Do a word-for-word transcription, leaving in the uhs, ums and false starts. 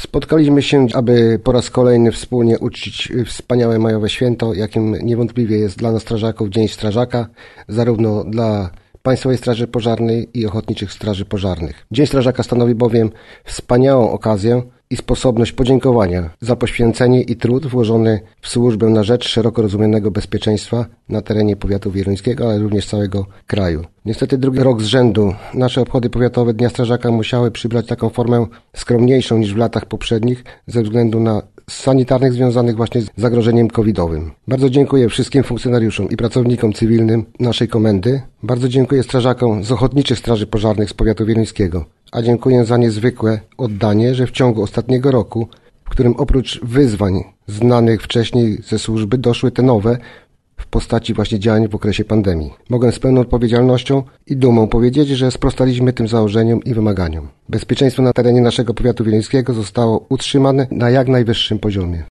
Spotkaliśmy się, aby po raz kolejny wspólnie uczcić wspaniałe majowe święto, jakim niewątpliwie jest dla nas strażaków Dzień Strażaka, zarówno dla Państwowej Straży Pożarnej i Ochotniczych Straży Pożarnych. Dzień Strażaka stanowi bowiem wspaniałą okazję i sposobność podziękowania za poświęcenie i trud włożony w służbę na rzecz szeroko rozumianego bezpieczeństwa na terenie powiatu wieluńskiego, ale również całego kraju. Niestety drugi rok z rzędu nasze obchody powiatowe Dnia Strażaka musiały przybrać taką formę skromniejszą niż w latach poprzednich ze względu na sanitarnych związanych właśnie z zagrożeniem covidowym. Bardzo dziękuję wszystkim funkcjonariuszom i pracownikom cywilnym naszej komendy. Bardzo dziękuję strażakom z Ochotniczych Straży Pożarnych z powiatu wieluńskiego. A dziękuję za niezwykłe oddanie, że w ciągu ostatniego roku, w którym oprócz wyzwań znanych wcześniej ze służby doszły te nowe w postaci właśnie działań w okresie pandemii. Mogę z pełną odpowiedzialnością i dumą powiedzieć, że sprostaliśmy tym założeniom i wymaganiom. Bezpieczeństwo na terenie naszego powiatu wieluńskiego zostało utrzymane na jak najwyższym poziomie.